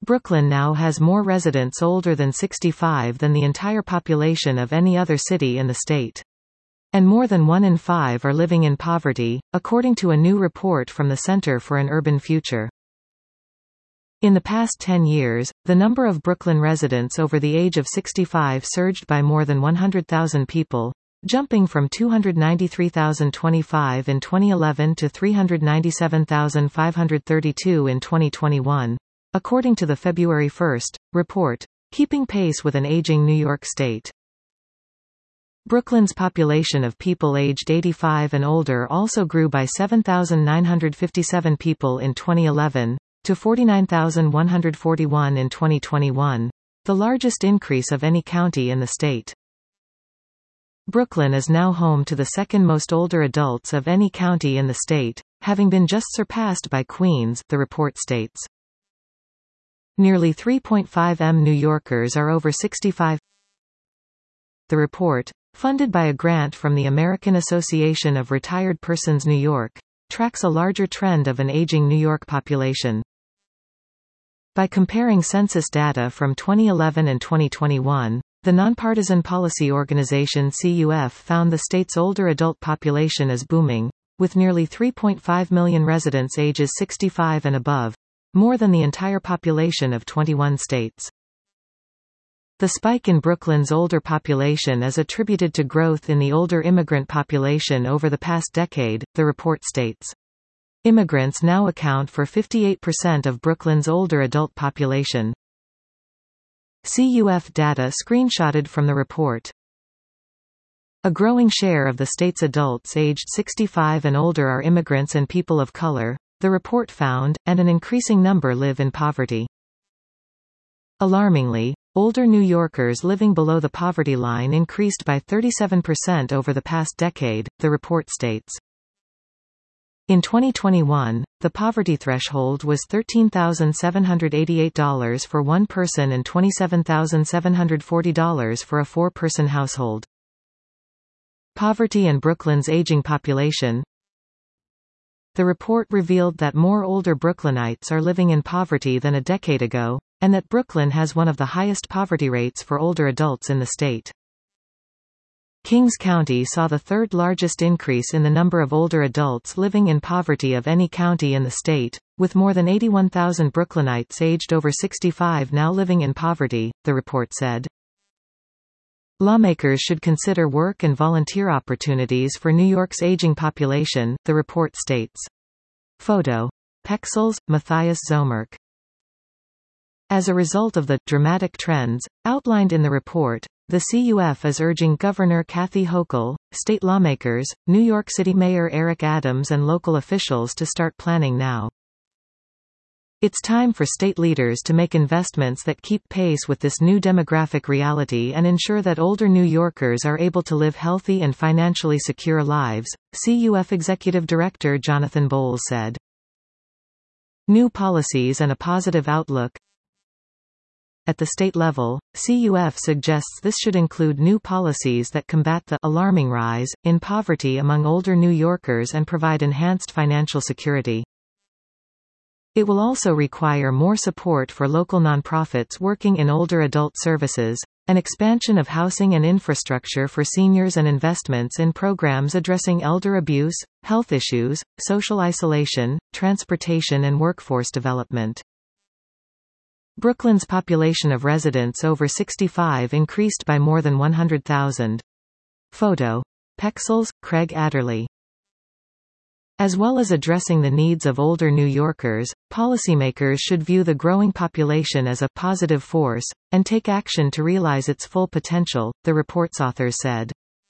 Brooklyn now has more residents older than 65 than the entire population of any other city in the state. And more than 1 in 5 are living in poverty, according to a new report from the Center for an Urban Future. In the past 10 years, the number of Brooklyn residents over the age of 65 surged by more than 100,000 people, jumping from 293,025 in 2011 to 397,532 in 2021, according to the February 1 report, keeping pace with an aging New York State. Brooklyn's population of people aged 85 and older also grew by 7,957 people in 2011, to 49,141 in 2021, the largest increase of any county in the state. Brooklyn is now home to the second most older adults of any county in the state, having been just surpassed by Queens, the report states. Nearly 3.5 million New Yorkers are over 65. The report, funded by a grant from the American Association of Retired Persons New York, tracks a larger trend of an aging New York population. By comparing census data from 2011 and 2021, the nonpartisan policy organization CUF found the state's older adult population is booming, with nearly 3.5 million residents ages 65 and above, more than the entire population of 21 states. The spike in Brooklyn's older population is attributed to growth in the older immigrant population over the past decade, the report states. Immigrants now account for 58% of Brooklyn's older adult population. CUF data screenshotted from the report. A growing share of the state's adults aged 65 and older are immigrants and people of color, the report found, and an increasing number live in poverty. Alarmingly, older New Yorkers living below the poverty line increased by 37% over the past decade, the report states. In 2021, the poverty threshold was $13,788 for one person and $27,740 for a four-person household. Poverty and Brooklyn's aging population. The report revealed that more older Brooklynites are living in poverty than a decade ago, and that Brooklyn has one of the highest poverty rates for older adults in the state. Kings County saw the third largest increase in the number of older adults living in poverty of any county in the state, with more than 81,000 Brooklynites aged over 65 now living in poverty, the report said. Lawmakers should consider work and volunteer opportunities for New York's aging population, the report states. Photo. Pexels, Matthias Zomerk. As a result of the dramatic trends outlined in the report, the CUF is urging Governor Kathy Hochul, state lawmakers, New York City Mayor Eric Adams and local officials to start planning now. It's time for state leaders to make investments that keep pace with this new demographic reality and ensure that older New Yorkers are able to live healthy and financially secure lives, CUF Executive Director Jonathan Bowles said. New policies and a positive outlook. At the state level, CUF suggests this should include new policies that combat the alarming rise in poverty among older New Yorkers and provide enhanced financial security. It will also require more support for local nonprofits working in older adult services, an expansion of housing and infrastructure for seniors and investments in programs addressing elder abuse, health issues, social isolation, transportation and workforce development. Brooklyn's population of residents over 65 increased by more than 100,000. Photo. Pexels, Craig Adderley. As well as addressing the needs of older New Yorkers, policymakers should view the growing population as a positive force, and take action to realize its full potential, the report's authors said.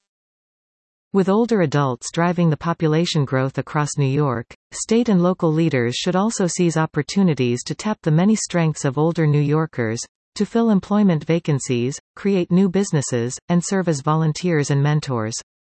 With older adults driving the population growth across New York, state and local leaders should also seize opportunities to tap the many strengths of older New Yorkers, to fill employment vacancies, create new businesses, and serve as volunteers and mentors.